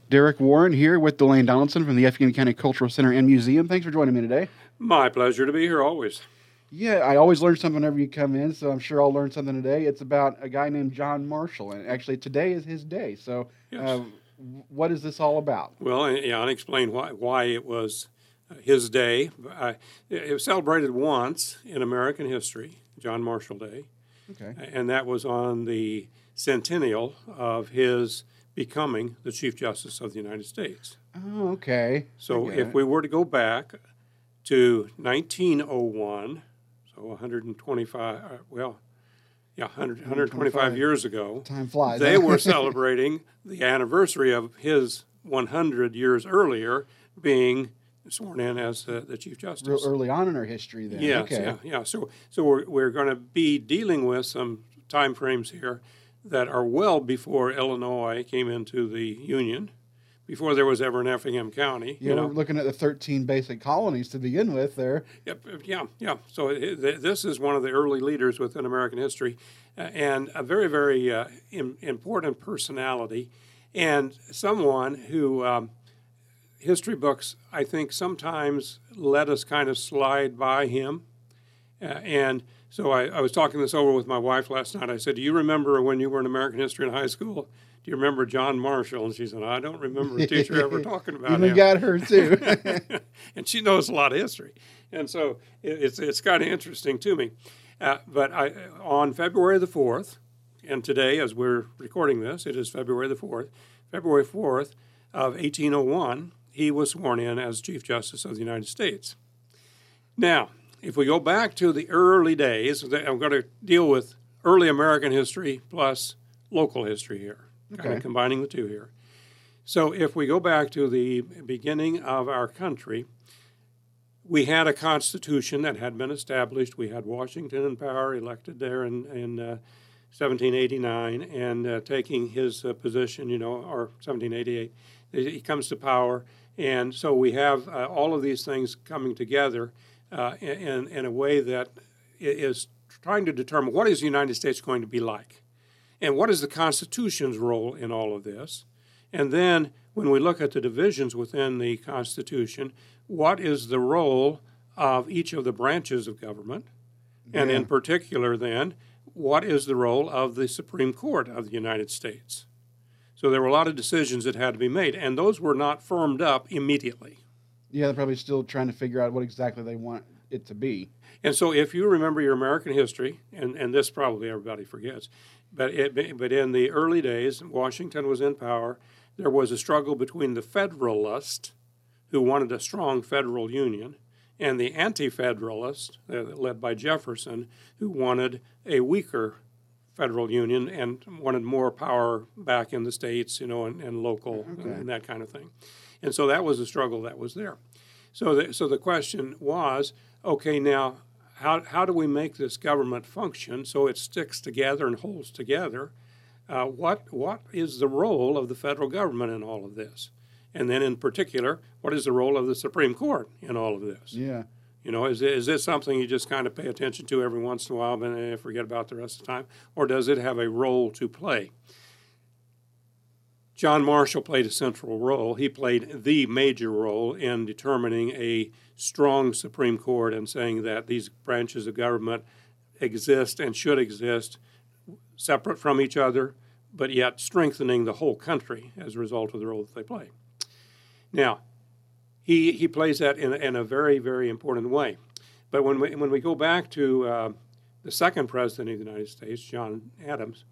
Derek Warren here with Delane Donaldson from the Effingham County Cultural Center and Museum. Thanks for joining me today. My pleasure to be here always. Yeah, I always learn something whenever you come in, so I'm sure I'll learn something today. It's about a guy named John Marshall, and actually today is his day. So Yes. what is this all about? Well, yeah, and explain why it was his day. It was celebrated once in American history, John Marshall Day, Okay. and that was on the centennial of his becoming the Chief Justice of the United States. Oh, okay. So I get if it. we were to go back to 1901, so 125, 125 years ago, Time flies. they huh? were celebrating the anniversary of his 100 years earlier being sworn in as the Chief Justice. Real early on in our history then. Yes, Okay. yeah. So we're going to be dealing with some time frames here that are well before Illinois came into the Union, before there was ever an Effingham County. Yeah, we're looking at the 13 basic colonies to begin with there. Yep, yeah. So this is one of the early leaders within American history, and a very, very important personality, and someone who history books, I think, sometimes let us kind of slide by him. And so I was talking this over with my wife last night. I said, "Do you remember when you were in American history in high school? Do you remember John Marshall?" And she said, "I don't remember a teacher ever talking about Even him." got her too. And she knows a lot of history, and so it's kind of interesting to me. But on February the 4th, and today as we're recording this, it is February the 4th. February 4th of 1801, he was sworn in as Chief Justice of the United States. Now, if we go back to the early days, I'm going to deal with early American history plus local history here, kind of combining the two here. So if we go back to the beginning of our country, we had a constitution that had been established. We had Washington in power, elected there in 1789, and taking his position, or 1788, he comes to power. And so we have all of these things coming together in a way that is trying to determine what is the United States going to be like, and what is the Constitution's role in all of this. And then when we look at the divisions within the Constitution, what is the role of each of the branches of government? And in particular then, what is the role of the Supreme Court of the United States? So there were a lot of decisions that had to be made, and those were not firmed up immediately. Yeah, they're probably still trying to figure out what exactly they want it to be. And so if you remember your American history, and this probably everybody forgets, but in the early days, Washington was in power. There was a struggle between the Federalists, who wanted a strong federal union, and the Anti-Federalists, led by Jefferson, who wanted a weaker federal union and wanted more power back in the states, and local and that kind of thing. And so that was a struggle that was there. So the question was, okay, now how do we make this government function so it sticks together and holds together? What is the role of the federal government in all of this? And then in particular, what is the role of the Supreme Court in all of this? Yeah. Is this something you just kind of pay attention to every once in a while and forget about the rest of the time? Or does it have a role to play? John Marshall played a central role. He played the major role in determining a strong Supreme Court and saying that these branches of government exist and should exist separate from each other, but yet strengthening the whole country as a result of the role that they play. Now, he plays that in a very, very important way. But when we go back to the second president of the United States, John Adams,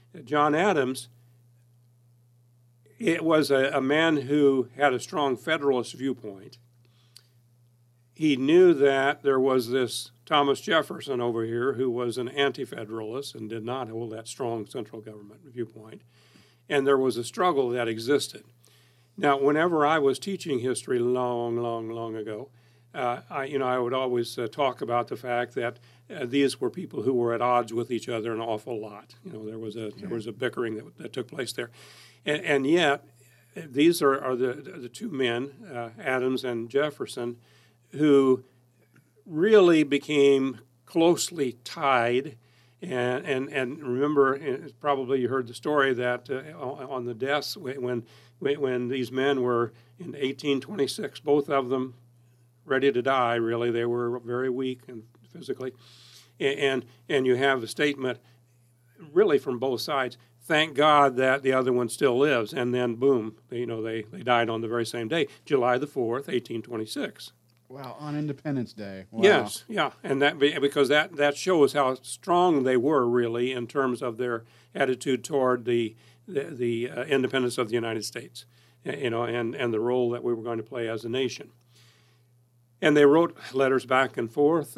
it was a man who had a strong Federalist viewpoint. He knew that there was this Thomas Jefferson over here who was an anti-federalist and did not hold that strong central government viewpoint. And there was a struggle that existed. Now, whenever I was teaching history long ago, I would always talk about the fact that these were people who were at odds with each other an awful lot. There was a bickering that took place there. And yet, these are the two men, Adams and Jefferson, who really became closely tied And remember, probably you heard the story that on the deaths when these men were in 1826, both of them ready to die. Really, they were very weak and physically, and you have a statement really from both sides. Thank God that the other one still lives, and then boom, they died on the very same day, July the 4th, 1826. Wow, on Independence Day. Wow. Yes, yeah, and because that shows how strong they were really in terms of their attitude toward the independence of the United States, and the role that we were going to play as a nation. And they wrote letters back and forth.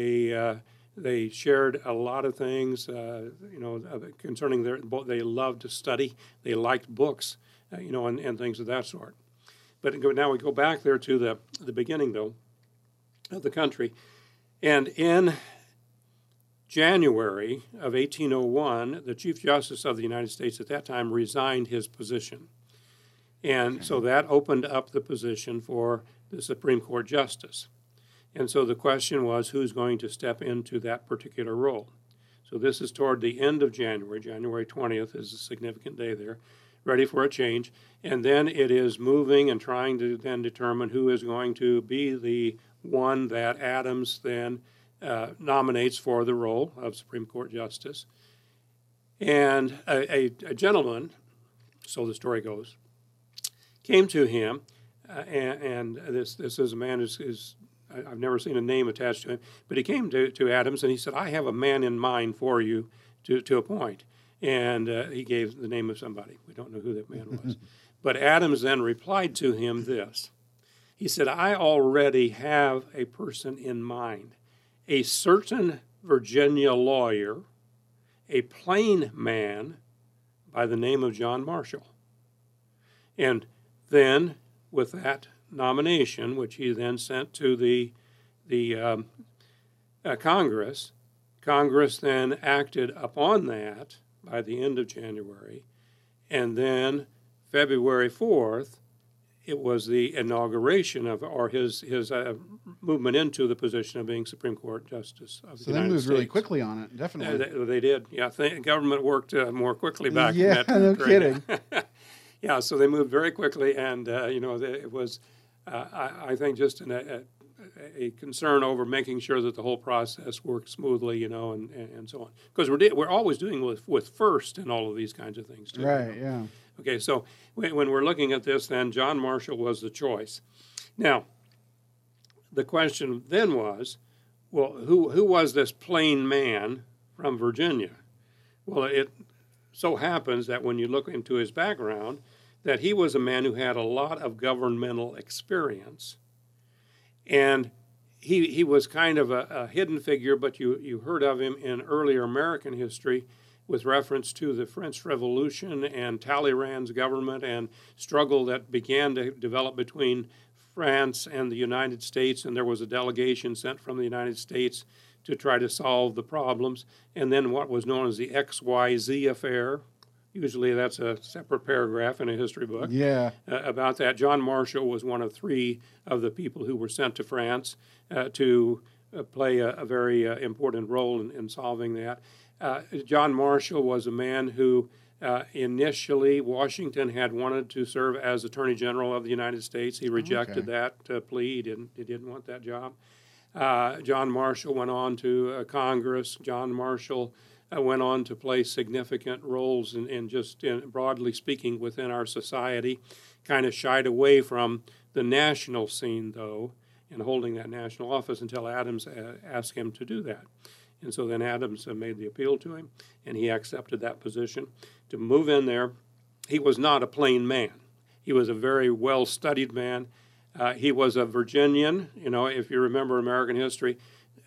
They shared a lot of things, concerning they loved to study. They liked books, and things of that sort. But now we go back there to the beginning, though, of the country. And in January of 1801, the Chief Justice of the United States at that time resigned his position. And so that opened up the position for the Supreme Court Justice. And so the question was, who's going to step into that particular role? So this is toward the end of January. January 20th is a significant day there, ready for a change. And then it is moving and trying to then determine who is going to be the one that Adams then nominates for the role of Supreme Court Justice. And a gentleman, so the story goes, came to him, and this is a man who's I've never seen a name attached to him, but he came to Adams and he said, I have a man in mind for you to appoint. And he gave the name of somebody. We don't know who that man was. But Adams then replied to him this. He said, I already have a person in mind, a certain Virginia lawyer, a plain man by the name of John Marshall. And then with that nomination, which he then sent to the Congress. Congress then acted upon that by the end of January, and then February 4th, it was the inauguration of, or his movement into the position of being Supreme Court Justice of the United States. So they moved really quickly on it, definitely. They did, yeah. Government worked more quickly back in that no kidding. Yeah, so they moved very quickly, and it was, I think, just a concern over making sure that the whole process worked smoothly, and so on. Because we're always doing with first and all of these kinds of things, too. Right, yeah. Okay, so when we're looking at this, then John Marshall was the choice. Now, the question then was, well, who was this plain man from Virginia? Well, it so happens that when you look into his background, that he was a man who had a lot of governmental experience. And he was kind of a hidden figure, but you heard of him in earlier American history with reference to the French Revolution and Talleyrand's government and struggle that began to develop between France and the United States. And there was a delegation sent from the United States to try to solve the problems. And then what was known as the XYZ affair. Usually that's a separate paragraph in a history book. Yeah. About that. John Marshall was one of three of the people who were sent to France to play a very important role in solving that. John Marshall was a man who initially Washington had wanted to serve as Attorney General of the United States. He rejected that plea. He didn't want that job. John Marshall went on to Congress. John Marshall went on to play significant roles in broadly speaking within our society, kind of shied away from the national scene, though, and holding that national office until Adams asked him to do that. And so then Adams made the appeal to him, and he accepted that position to move in there. He was not a plain man. He was a very well-studied man. He was a Virginian. If you remember American history,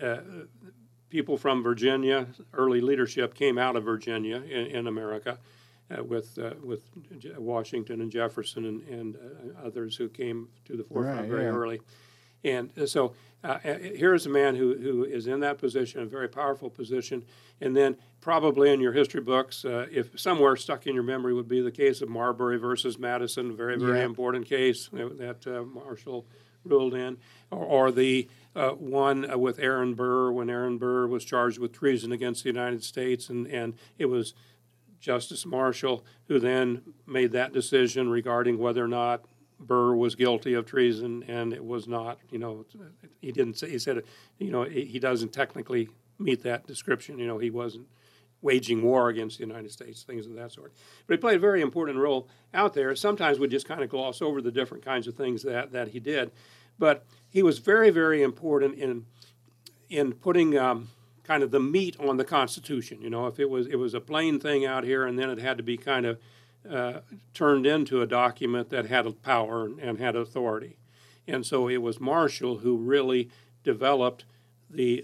people from Virginia, early leadership came out of Virginia in America with Washington and Jefferson and others who came to the forefront very early. And so here's a man who is in that position, a very powerful position. And then probably in your history books, if somewhere stuck in your memory would be the case of Marbury versus Madison, very important case that Marshall ruled in, or the one with Aaron Burr, when Aaron Burr was charged with treason against the United States, and it was Justice Marshall who then made that decision regarding whether or not Burr was guilty of treason, and it was not. He didn't say. He said, he doesn't technically meet that description. He wasn't waging war against the United States, things of that sort. But he played a very important role out there. Sometimes we just kind of gloss over the different kinds of things that he did, but he was very, very important in putting kind of the meat on the Constitution. If it was a plain thing out here, and then it had to be kind of turned into a document that had power and had authority. And so it was Marshall who really developed the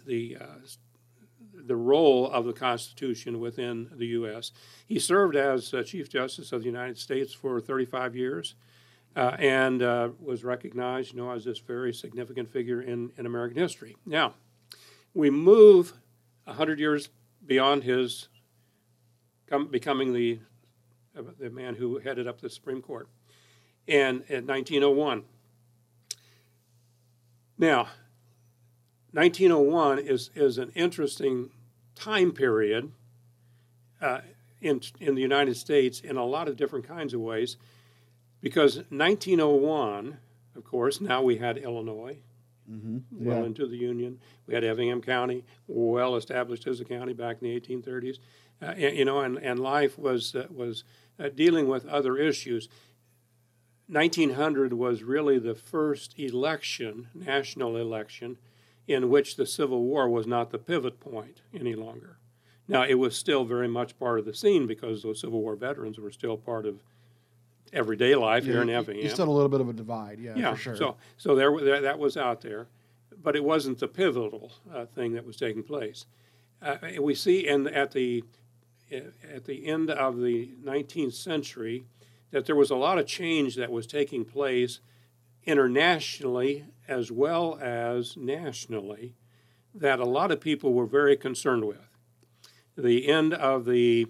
role of the Constitution within the U.S. He served as Chief Justice of the United States for 35 years and was recognized, as this very significant figure in American history. Now, we move 100 years beyond his becoming the man who headed up the Supreme Court, and in 1901. Now, 1901 is an interesting time period in the United States in a lot of different kinds of ways, because 1901, of course, now we had Illinois, well into the Union. We had Effingham County, well established as a county back in the 1830s, and life was dealing with other issues. 1900 was really the first election, national election, in which the Civil War was not the pivot point any longer. Now, it was still very much part of the scene because those Civil War veterans were still part of everyday life here in Effingham. You still had a little bit of a divide, for sure. So there that was out there, but it wasn't the pivotal thing that was taking place. We see at the end of the 19th century that there was a lot of change that was taking place internationally as well as nationally that a lot of people were very concerned with. The end of the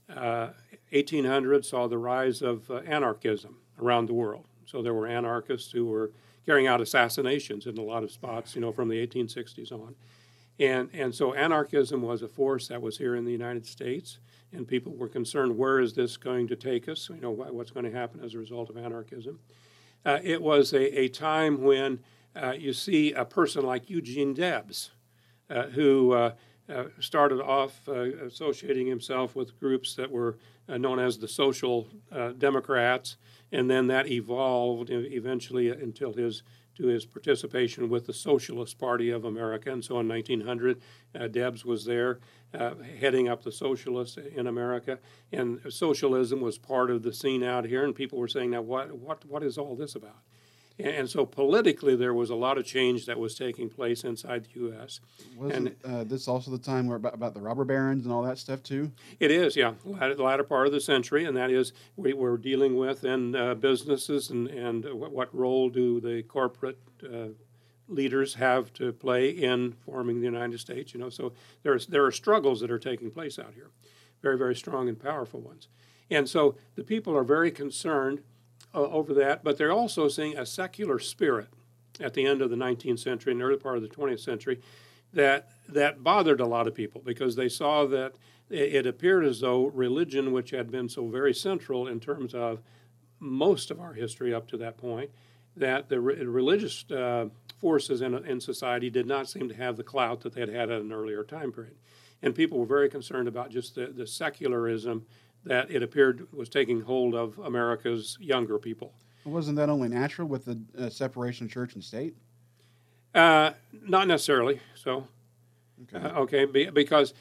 1800s saw the rise of anarchism around the world. So there were anarchists who were carrying out assassinations in a lot of spots, from the 1860s on. And so anarchism was a force that was here in the United States, and people were concerned, where is this going to take us? What's going to happen as a result of anarchism? It was a time when you see a person like Eugene Debs, who started off associating himself with groups that were known as the Social Democrats, and then that evolved eventually until his participation with the Socialist Party of America. And so in 1900, Debs was there heading up the socialists in America, and socialism was part of the scene out here, and people were saying, now what is all this about? And so politically, there was a lot of change that was taking place inside the U.S. Wasn't this also the time where about the robber barons and all that stuff too? It is, yeah, the latter part of the century, and that is we're dealing with in businesses and what role do the corporate leaders have to play in forming the United States. So there are struggles that are taking place out here, very, very strong and powerful ones. And so the people are very concerned over that, but they're also seeing a secular spirit at the end of the 19th century and the early part of the 20th century that bothered a lot of people, because they saw that it appeared as though religion, which had been so very central in terms of most of our history up to that point, that the religious forces in society did not seem to have the clout that they had had at an earlier time period. And people were very concerned about just the secularism that it appeared was taking hold of America's younger people. Wasn't that only natural with the separation of church and state? Not necessarily. So, okay, because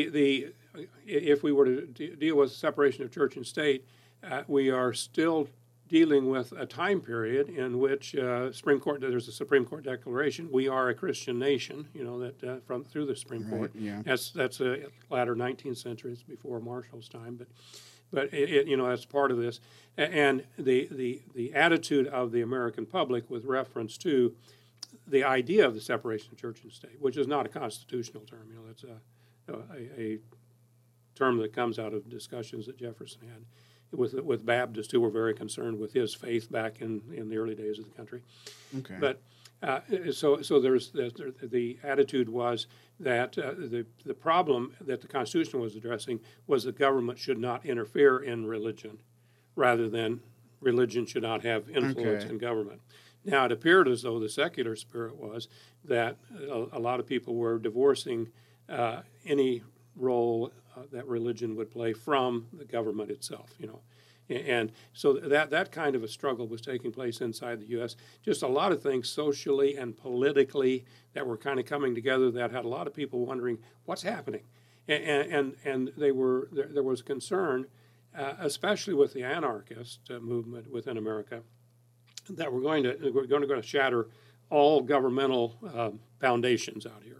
if we were to deal with separation of church and state, we are still dealing with a time period in which there's a Supreme Court declaration. We are a Christian nation. That through the Supreme Court. Yeah. That's a latter 19th century. It's before Marshall's time, but it that's part of this. And the attitude of the American public with reference to the idea of the separation of church and state, which is not a constitutional term. That's a term that comes out of discussions that Jefferson had with Baptists who were very concerned with his faith back in the early days of the country. Okay. But so there's the attitude was that the problem that the Constitution was addressing was that government should not interfere in religion, rather than religion should not have influence Okay. in government. Now, it appeared as though the secular spirit was that a lot of people were divorcing any role that religion would play from the government itself, you know. And so that kind of a struggle was taking place inside the U.S. Just a lot of things socially and politically that were kind of coming together that had a lot of people wondering what's happening. And there was concern, especially with the anarchist movement within America, that we're going to shatter all governmental foundations out here.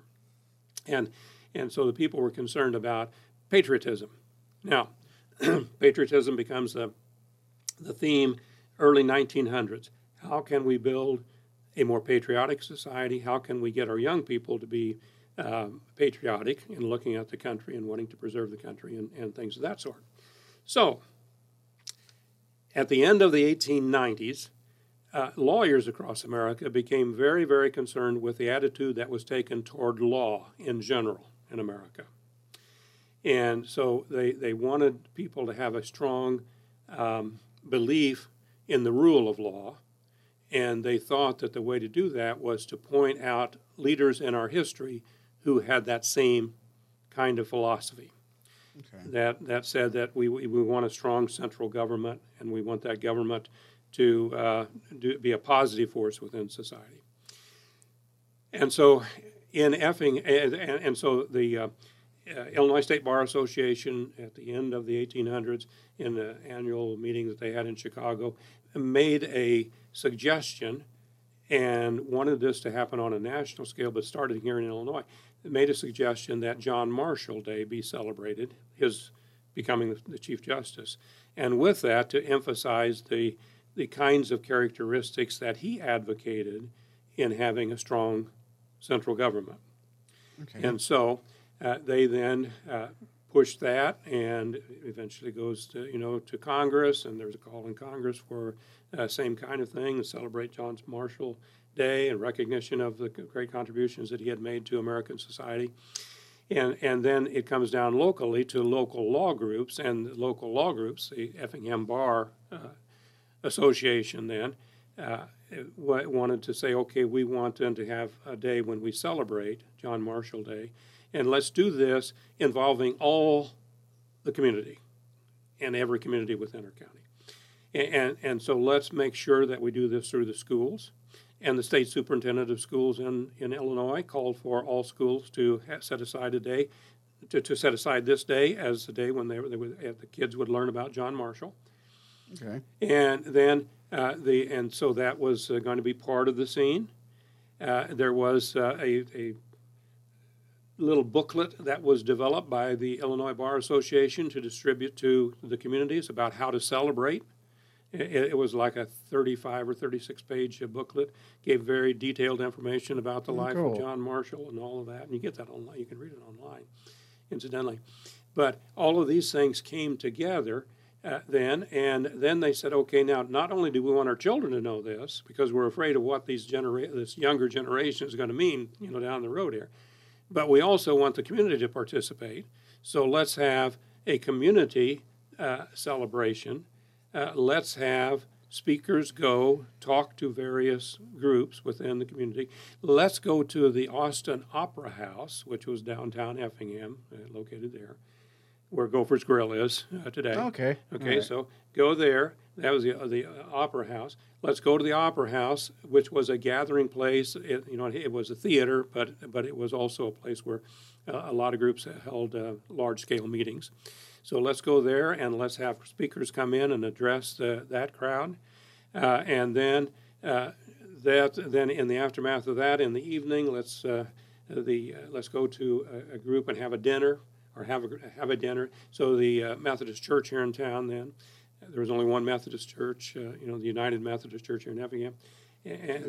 And so the people were concerned about patriotism. Now, patriotism becomes the theme early 1900s. How can we build a more patriotic society? How can we get our young people to be patriotic in looking at the country and wanting to preserve the country and things of that sort? So, at the end of the 1890s, lawyers across America became very, very concerned with the attitude that was taken toward law in general in America. And so they wanted people to have a strong belief in the rule of law, and they thought that the way to do that was to point out leaders in our history who had that same kind of philosophy. Okay. That said that we want a strong central government, and we want that government to be a positive force within society. And so in Effingham, and so the Illinois State Bar Association at the end of the 1800s, in the annual meeting that they had in Chicago, made a suggestion and wanted this to happen on a national scale, but started here in Illinois. It made a suggestion that John Marshall Day be celebrated, his becoming the Chief Justice, and with that to emphasize the kinds of characteristics that he advocated in having a strong central government. Okay. And so they then pushed that, and eventually goes to Congress, and there's a call in Congress for same kind of thing, to celebrate John Marshall Day in recognition of the great contributions that he had made to American society. And then it comes down locally to local law groups, and the local law groups, the Effingham Bar Association then, wanted to say, okay, we want then to have a day when we celebrate John Marshall Day, and let's do this involving all the community and every community within our county. And so let's make sure that we do this through the schools. And the state superintendent of schools in Illinois called for all schools to set aside a day, to set aside this day as the day when the kids would learn about John Marshall. Okay. And then and so that was going to be part of the scene. There was a little booklet that was developed by the Illinois Bar Association to distribute to the communities about how to celebrate. It was like a 35 or 36 page booklet, gave very detailed information about the life cool. of John Marshall and all of that. And you get that online. You can read it online, incidentally. But all of these things came together then, and then they said, okay, now not only do we want our children to know this, because we're afraid of what this younger generation is going to mean, down the road here, but we also want the community to participate. So let's have a community celebration. Let's have speakers go talk to various groups within the community. Let's go to the Austin Opera House, which was downtown Effingham, located there, where Gopher's Grill is today. Okay. Okay, All right. so go there. That was the Opera House. Let's go to the Opera House, which was a gathering place. It was a theater, but it was also a place where a lot of groups held large-scale meetings. So let's go there, and let's have speakers come in and address that crowd. And then then in the aftermath of that, in the evening, let's go to a group and have a dinner, or have a dinner. So the Methodist Church here in town then, there was only one Methodist church, the United Methodist Church here in Effingham. And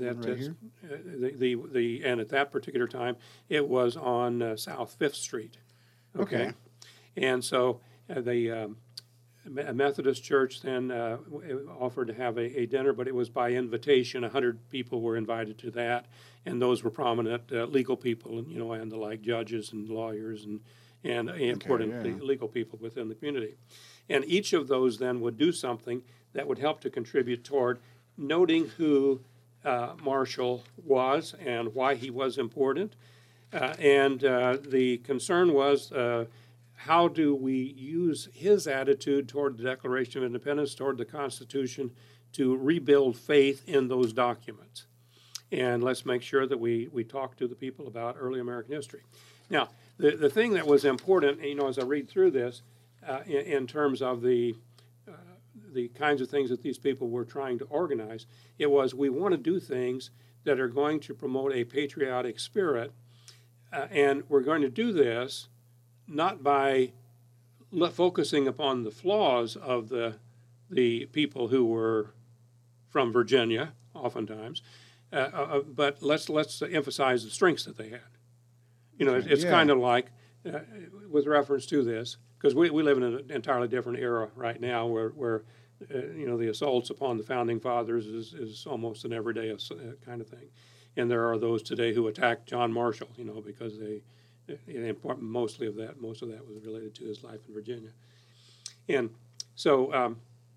and at that particular time, it was on South 5th Street. Okay. And so A Methodist church then offered to have a dinner, but it was by invitation. 100 people were invited to that, and those were prominent legal people, and and the like judges and lawyers and important legal people within the community. And each of those then would do something that would help to contribute toward noting who Marshall was and why he was important. And the concern was, how do we use his attitude toward the Declaration of Independence, toward the Constitution, to rebuild faith in those documents? And let's make sure that we talk to the people about early American history. Now, the thing that was important, as I read through this, in terms of the kinds of things that these people were trying to organize, it was, we want to do things that are going to promote a patriotic spirit, and we're going to do this not by focusing upon the flaws of the people who were from Virginia, oftentimes, but let's emphasize the strengths that they had. It's kind of like, with reference to this, because we live in an entirely different era right now, where the assaults upon the founding fathers is almost an everyday kind of thing, and there are those today who attack John Marshall, because most of that was related to his life in Virginia. And so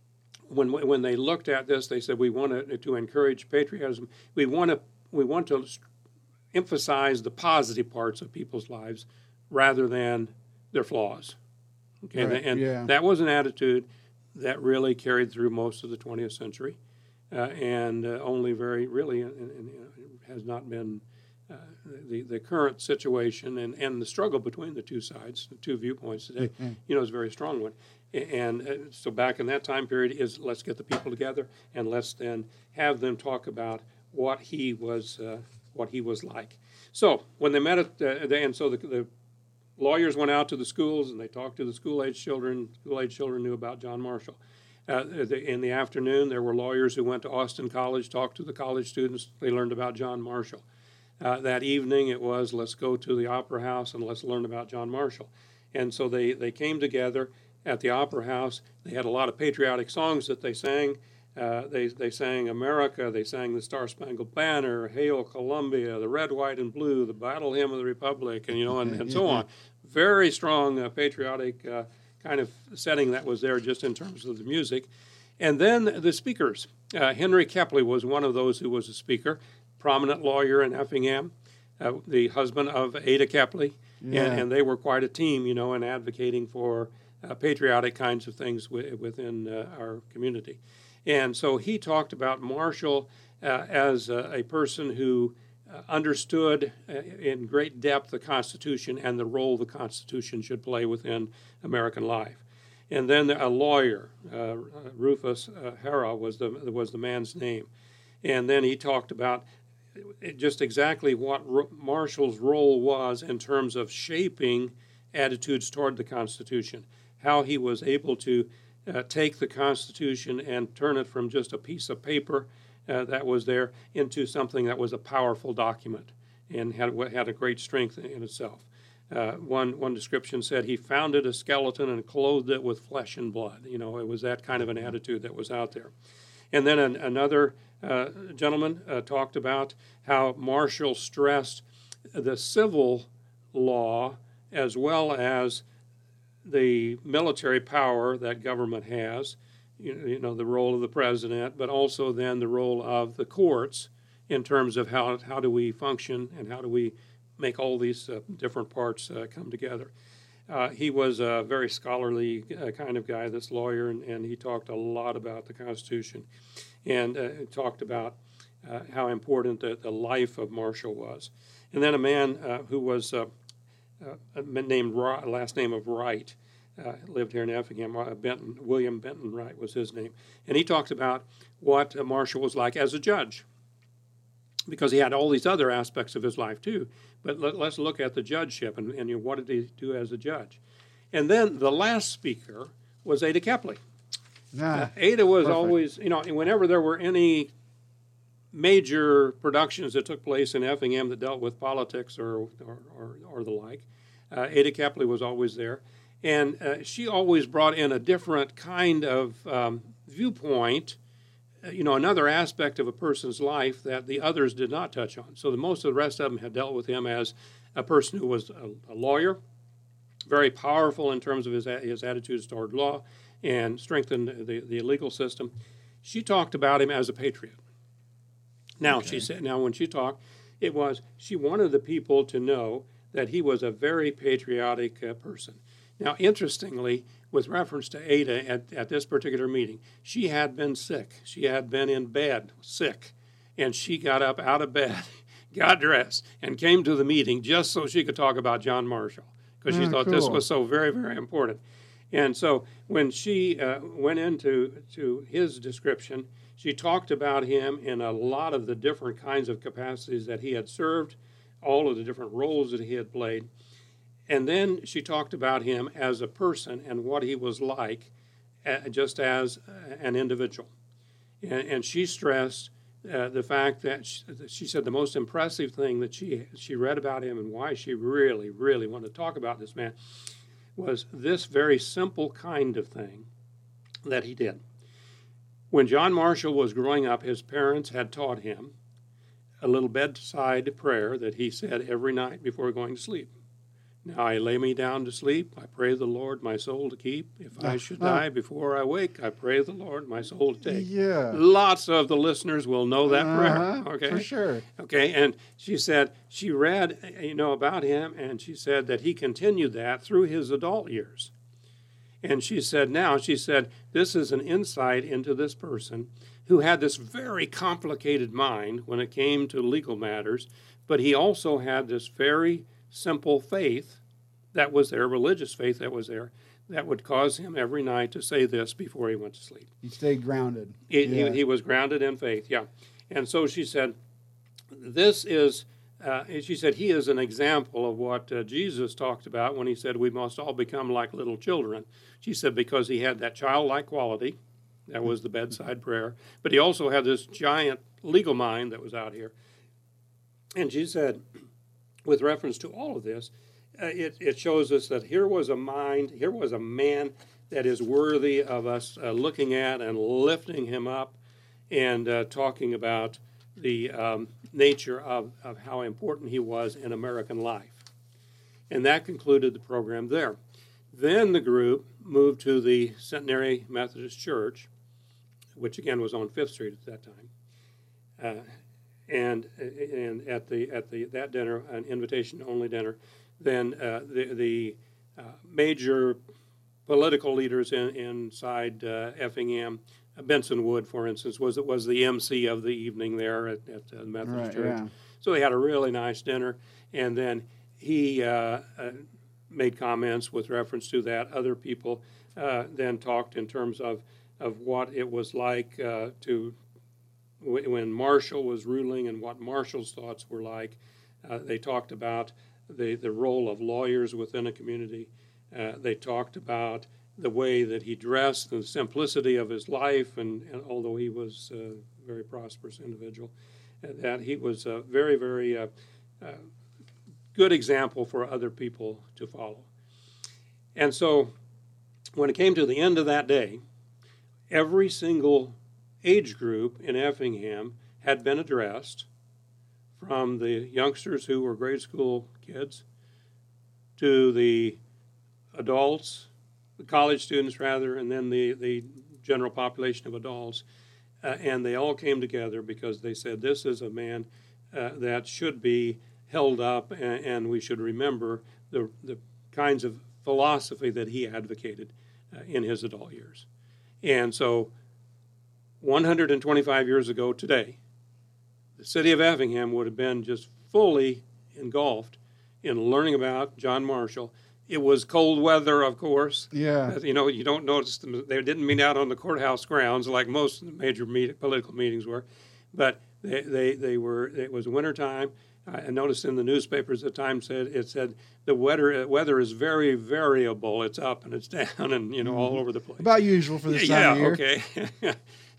when they looked at this, they said, we want to encourage patriotism. We want to emphasize the positive parts of people's lives rather than their flaws. Okay, right. That was an attitude that really carried through most of the 20th century, and only very really has not been the current situation and the struggle between the two sides, the two viewpoints today, is a very strong one. And so back in that time period is, let's get the people together and let's then have them talk about what he was like. So when they met the lawyers went out to the schools and they talked to the school-age children. School-age children knew about John Marshall. In the afternoon, there were lawyers who went to Austin College, talked to the college students. They learned about John Marshall. That evening, it was, let's go to the Opera House and let's learn about John Marshall. And so they came together at the Opera House. They had a lot of patriotic songs that they sang. They sang America, they sang the Star-Spangled Banner, Hail Columbia, the Red, White, and Blue, the Battle Hymn of the Republic, and so on. Very strong patriotic kind of setting that was there just in terms of the music. And then the speakers. Henry Kepley was one of those who was a speaker, prominent lawyer in Effingham, the husband of Ada Kepley, and they were quite a team, in advocating for patriotic kinds of things within our community. And so he talked about Marshall as a person who understood in great depth the Constitution and the role the Constitution should play within American life. And then a lawyer, Rufus Harrah was the man's name. And then he talked about just exactly what Marshall's role was in terms of shaping attitudes toward the Constitution, how he was able to take the Constitution and turn it from just a piece of paper that was there into something that was a powerful document and had a great strength in itself. One description said he founded a skeleton and clothed it with flesh and blood. It was that kind of an attitude that was out there. And then another gentleman talked about how Marshall stressed the civil law as well as the military power that government has, the role of the president, but also then the role of the courts in terms of how do we function and how do we make all these different parts come together. He was a very scholarly kind of guy, this lawyer, and he talked a lot about the Constitution and talked about how important the life of Marshall was. And then a man who was named last name of Wright, lived here in Effingham, William Benton Wright was his name. And he talked about what Marshall was like as a judge, because he had all these other aspects of his life too. But let's look at the judgeship and what did he do as a judge. And then the last speaker was Ada Kepley. Ada was always, whenever there were any major productions that took place in Effingham that dealt with politics or the like, Ada Kepley was always there. And she always brought in a different kind of viewpoint, another aspect of a person's life that the others did not touch on. So most of the rest of them had dealt with him as a person who was a lawyer, very powerful in terms of his attitudes toward law, and strengthened the legal system. She talked about him as a patriot. Now, okay. She said, when she talked, she wanted the people to know that he was a very patriotic person. Now, interestingly, with reference to Ada at this particular meeting, she had been sick. She had been in bed sick, and she got up out of bed, got dressed, and came to the meeting just so she could talk about John Marshall, because she thought this was so very, very important. And so when she went into his description, she talked about him in a lot of the different kinds of capacities that he had served, all of the different roles that he had played. And then she talked about him as a person and what he was like, just as an individual. And she stressed the fact that she said the most impressive thing that she read about him and why she really, really wanted to talk about this man was this very simple kind of thing that he did. When John Marshall was growing up, his parents had taught him a little bedside prayer that he said every night before going to sleep. Now I lay me down to sleep. I pray the Lord my soul to keep. If I should die before I wake, I pray the Lord my soul to take. Yeah. Lots of the listeners will know that prayer. Okay. For sure. Okay. And she said she read, about him, and she said that he continued that through his adult years. And she said, this is an insight into this person who had this very complicated mind when it came to legal matters, but he also had this very simple faith that was there, religious faith that was there, that would cause him every night to say this before he went to sleep. He stayed grounded. He was grounded in faith, yeah. And so she said, she said, he is an example of what Jesus talked about when he said we must all become like little children. She said because he had that childlike quality, that was the bedside prayer, but he also had this giant legal mind that was out here. And she said, with reference to all of this, it shows us that here was a man that is worthy of us looking at and lifting him up and talking about the nature of how important he was in American life. And that concluded the program there. Then the group moved to the Centenary Methodist Church, which again was on 5th Street at that time. And at that dinner, an invitation-only dinner, then the major political leaders inside Effingham, Benson Wood, for instance, was the MC of the evening there at the Methodist Church. Yeah. So they had a really nice dinner, and then he made comments with reference to that. Other people then talked in terms of what it was like when Marshall was ruling and what Marshall's thoughts were like. They talked about the role of lawyers within a community. They talked about the way that he dressed, the simplicity of his life, and although he was a very prosperous individual, that he was a very, very good example for other people to follow. And so when it came to the end of that day, every single age group in Effingham had been addressed, from the youngsters who were grade school kids to the adults, the college students rather, and then the general population of adults. And they all came together because they said this is a man that should be held up, and we should remember the kinds of philosophy that he advocated in his adult years. And so 125 years ago today, the city of Effingham would have been just fully engulfed in learning about John Marshall. It was cold weather, of course. Yeah. You don't notice them. They didn't meet out on the courthouse grounds like most major political meetings were, but they were. It was wintertime. I noticed in the newspapers at the time it said the weather is very variable. It's up and it's down and all over the place. About usual for this time of year. Okay.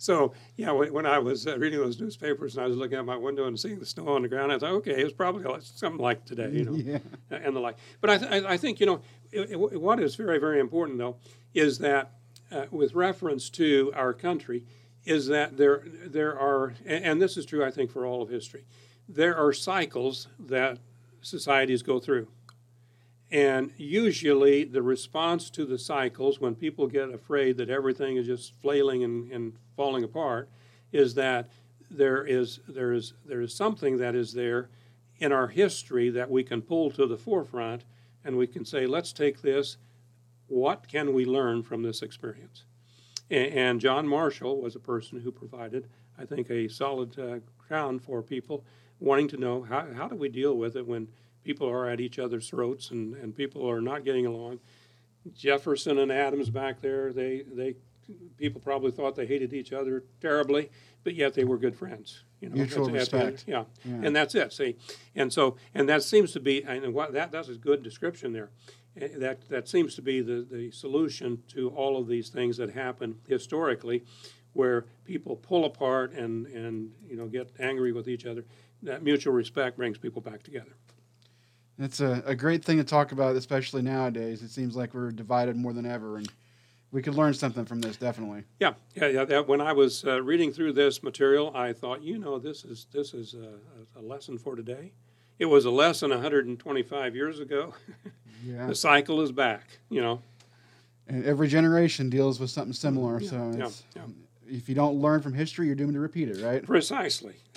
So, yeah, when I was reading those newspapers and I was looking out my window and seeing the snow on the ground, I thought, okay, it was probably something like today, Yeah. and the like. But I think, what is very, very important, though, is that with reference to our country, is that there are, and this is true, I think, for all of history, there are cycles that societies go through. And usually the response to the cycles, when people get afraid that everything is just flailing and falling apart, is that there is something that is there in our history that we can pull to the forefront, and we can say, let's take this, what can we learn from this experience? And John Marshall was a person who provided, I think, a solid ground for people wanting to know how do we deal with it when people are at each other's throats and people are not getting along. Jefferson and Adams back there, people probably thought they hated each other terribly, but yet they were good friends. Mutual respect. Yeah, and that's it. See, and that seems to be, and that's a good description there. That seems to be the solution to all of these things that happen historically, where people pull apart and get angry with each other. That mutual respect brings people back together. It's a great thing to talk about, especially nowadays. It seems like we're divided more than ever, and we could learn something from this, definitely. Yeah. When I was reading through this material, I thought, this is a lesson for today. It was a lesson 125 years ago. Yeah. The cycle is back, And every generation deals with something similar. Yeah, So yeah. if you don't learn from history, you're doomed to repeat it, right? Precisely.